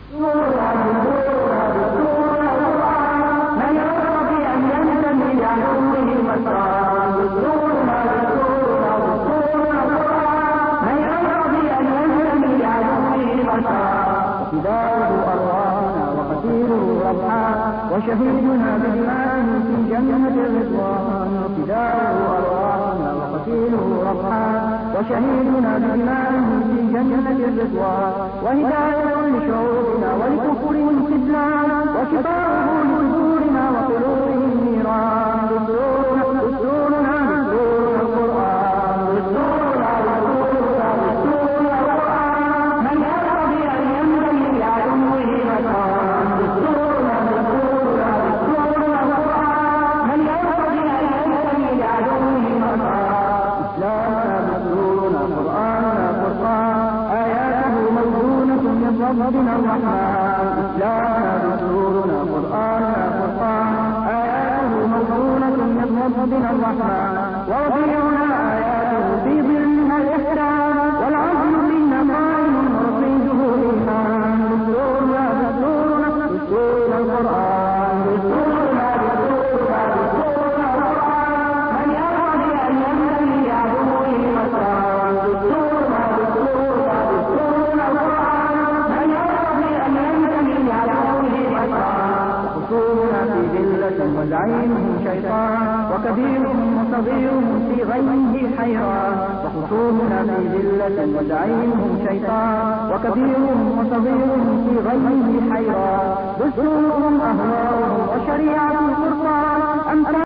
من يرتضي أن ينتمي لعدوه المسرى دستورنا دستورنا دستورنا القرآن من يرتضي أن ينتمي لعدوه المسرى فداؤه أرواحنا وقتيله ربحان وشهيدنا بدمائه في جنة الرضوان فداؤه أرواحنا وقتيله ربحان وشهيدنا بدمائه في جنة الرضوان وهداية لشعوبنا ولكفرهم خذلان وشفاؤه لصدورنا وقلوبهم نيران دستورنا دستورنا دستورنا القرآن دستورنا دستورنا دستورنا القرآن من يرتضي أن ينتمي لعدوه مسران دستورنا دستورنا دستورنا القرآن من يرتضي أن ينتمي لعدوه مسران إسلامنا دستورنا قرآننا فرقان آياته موزونة من ربنا الرحمن إسلامنا دستورنا قرآننا فرقان آياته موزونة من ربنا الرحمن وربيعنا آياته في ظلها الإحسان والعدل فينا قائم ورصيده الإيمان دستورنا دستورنا دستورنا القرآن دستورنا دستورنا دستورنا القرآن من يرتضي أن ينتمي لعدوه مسران دستورنا دستورنا دستورنا القرآن من يرتضي أن ينتمي لعدوه مسران خصومنا في ذلة وزعيمهم شيطان وكبيرهم وصغيرهم في غيه حيران وخصومنا في ذلة وزعيمهم شيطان وكبيرهم وصغيرهم في غيه حيران دستورهم أهواؤهم وشريعة القرآن